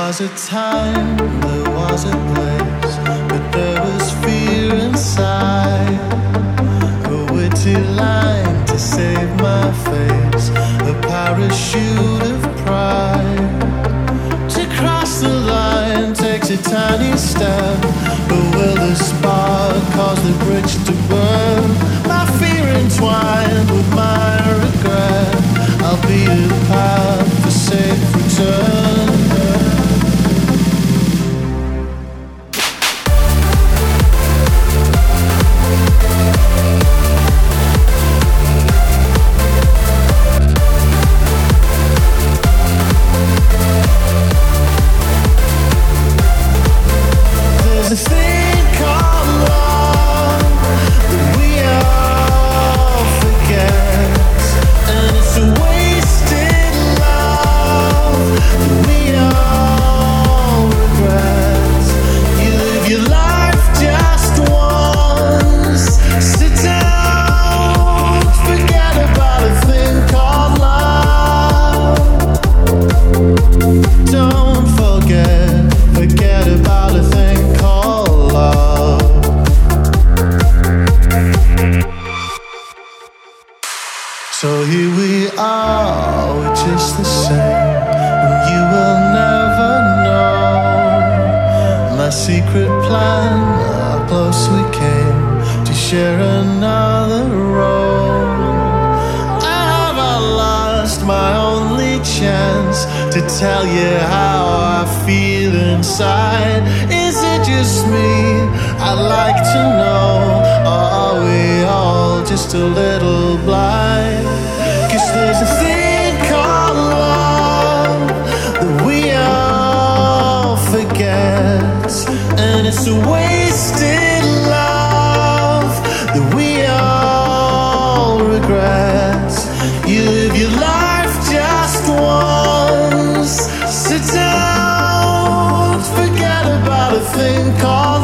was a time, there was a place, but there was fear inside. A witty line to save my face, a parachute of pride. To cross the line takes a tiny step, but will the spark cause the bridge to burn? My fear entwined with my regret, I'll be a path for safe return. There's a thing called love that we all forget, and it's a wasted love that we all regret. You live your life just once, sit down, forget about a thing called love. Don't forget about a thing called love. So here we are, we're just the same, and you will never know my secret plan, how close we came to share another road. Have I lost my only chance to tell you how I feel inside? Is it just me? I'd like to know. Or are we all just a little blind? 'Cause there's a thing called love that we all forget, and it's a wasted love that we all regret. You live your life just once, sit down, forget about a thing called